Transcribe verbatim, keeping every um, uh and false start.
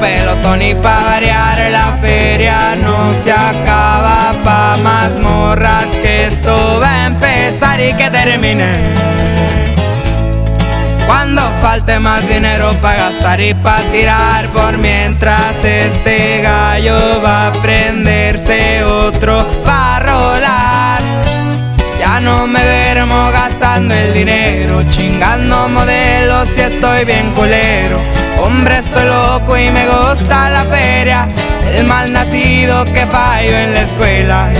pelotón y pa' variar la feria no se acaba, pa' más morras que esto va a empezar y que termine. Cuando falte más dinero pa' gastar y pa' tirar, por mientras este gallo va a prenderse otro pa' rolar. Ya no me duermo gastando el dinero, chingando modelos y estoy bien culero. Hombre, estoy loco y me gusta la feria, el mal nacido que fallo en la escuela.